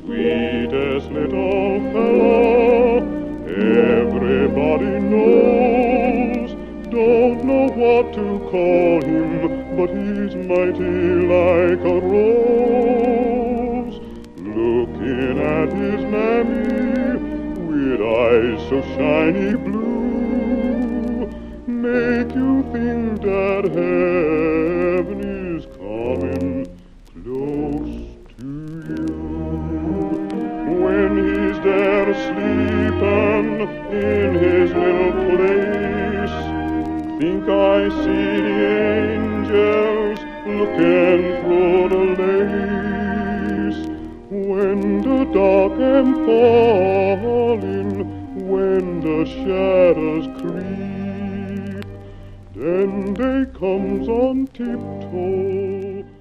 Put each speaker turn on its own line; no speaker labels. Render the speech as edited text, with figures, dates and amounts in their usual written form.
sweetest little fellow everybody knows. Don't know what to call him, but he's mighty like a rose. Looking at his mammy with eyes so shiny blue, make you think that heaven is coming close to you. When he's there sleeping in his little place, think I see the angels looking through the lace. When the dark am falling, when the shadows creep, then they comes on tiptoe